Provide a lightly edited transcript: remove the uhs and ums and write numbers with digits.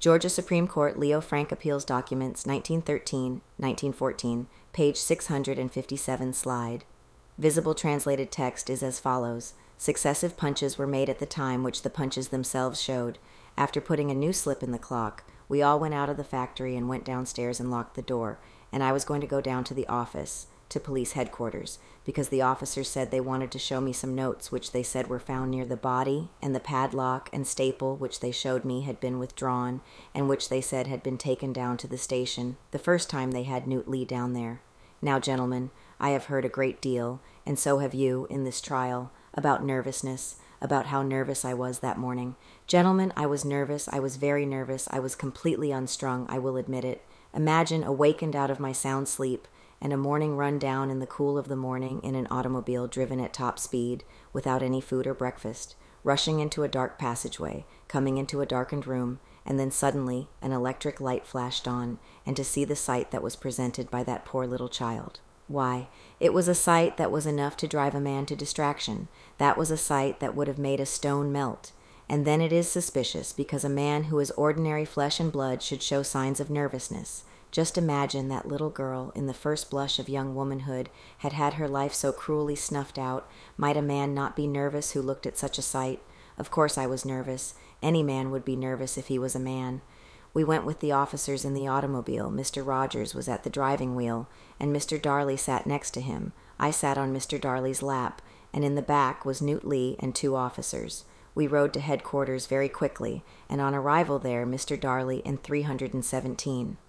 Georgia Supreme Court Leo Frank Appeals Documents 1913-1914, page 657 slide. Visible translated text is as follows. Successive punches were made at the time which the punches themselves showed. After putting a new slip in the clock, we all went out of the factory and went downstairs and locked the door, and I was going to go down to the office, to police headquarters, because the officers said they wanted to show me some notes which they said were found near the body, and the padlock and staple which they showed me had been withdrawn, and which they said had been taken down to the station the first time they had Newt Lee down there. Now, gentlemen, I have heard a great deal, and so have you, in this trial, about nervousness, about how nervous I was that morning. Gentlemen, I was nervous, I was very nervous, I was completely unstrung, I will admit it. Imagine awakened out of my sound sleep, and a morning run down in the cool of the morning in an automobile driven at top speed, without any food or breakfast, rushing into a dark passageway, coming into a darkened room, and then suddenly an electric light flashed on, and to see the sight that was presented by that poor little child. Why, it was a sight that was enough to drive a man to distraction. That was a sight that would have made a stone melt. And then it is suspicious, because a man who is ordinary flesh and blood should show signs of nervousness. Just imagine that little girl, in the first blush of young womanhood, had had her life so cruelly snuffed out. Might a man not be nervous who looked at such a sight? Of course I was nervous. Any man would be nervous if he was a man. We went with the officers in the automobile. Mr. Rogers was at the driving wheel, and Mr. Darley sat next to him. I sat on Mr. Darley's lap, and in the back was Newt Lee and 2 officers. We rode to headquarters very quickly, and on arrival there, Mr. Darley and 317.